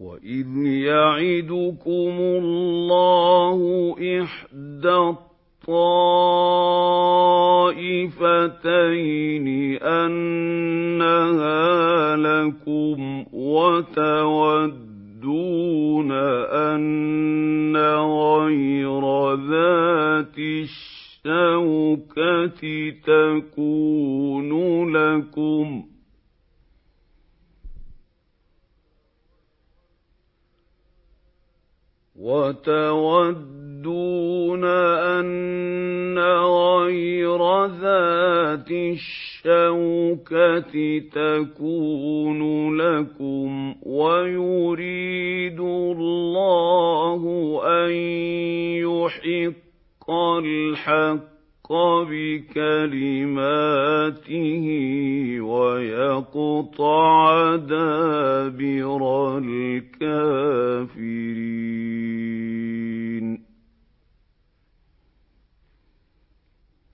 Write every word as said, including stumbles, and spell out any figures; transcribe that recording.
وَإِذْ يَعِدُكُمُ اللَّهُ إِحْدَى الطَّائِفَتَيْنِ أَنَّهَا لَكُمْ وَتَوَدُّونَ أَنَّ غَيْرَ ذَاتِ الشَّوْكَةِ تَكُونُ لَكُمْ وَتَوَدُّونَ أَنَّ غَيْرَ ذَاتِ الشَّوْكَةِ تَكُونُ لَكُمْ وَيُرِيدُ اللَّهُ أَن يُحِقَّ الْحَقَّ بِكَلِمَاتِهِ وَيَقْطَعَ دَابِرَ الْكَافِرِينَ.